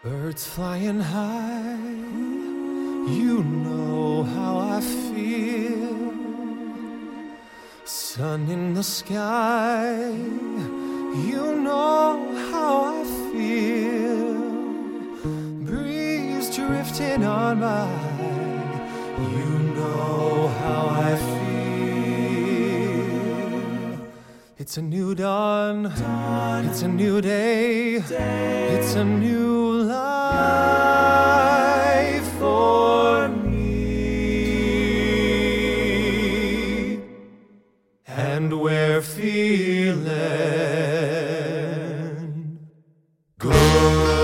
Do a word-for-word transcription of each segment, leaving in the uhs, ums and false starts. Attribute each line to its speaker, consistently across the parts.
Speaker 1: Birds flying high, you know how I feel. Sun in the sky, you know how I feel. Breeze drifting on by, you know how I feel. It's a new dawn, dawn. It's a new day, day. It's a new life for me. And we're feeling good.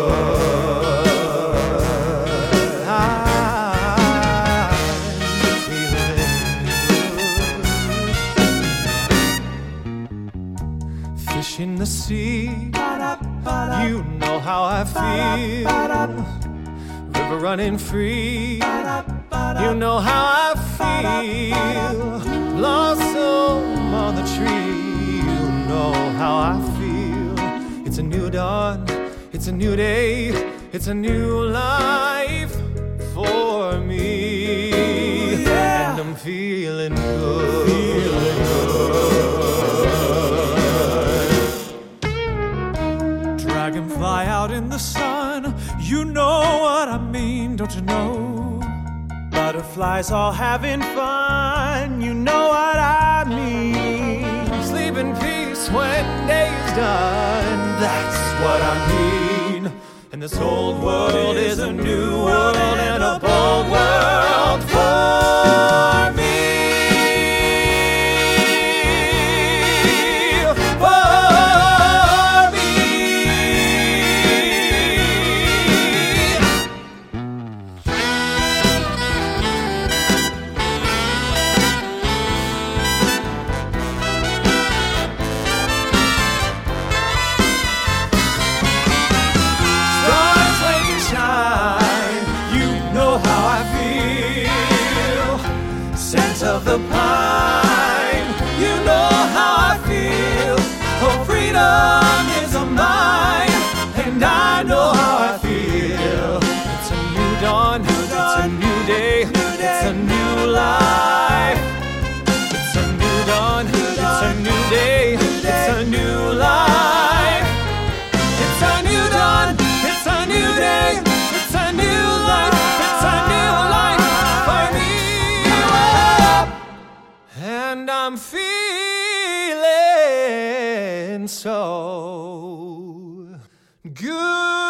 Speaker 1: Fish in the sea, you know how I feel. River running free, you know how I feel. Blossom on the tree, you know how I feel. It's a new dawn, it's a new day, it's a new life for me. Yeah. And I'm feeling good, feeling good. Dragonfly out in the sun, you know what I mean, don't you know? Butterflies all having fun, you know what I mean. Sleep in peace when day's done, that's what I mean. And this old world is a new world and a bold world for me. Of the pine, you know how I feel. Oh, freedom is a mine, and I know how I feel. It's a new dawn, it's a new day, it's a new life. It's a new dawn, it's a new day, it's a new life. It's a new dawn, it's a new day, it's a new life. It's a new life for me. And I'm feeling so good.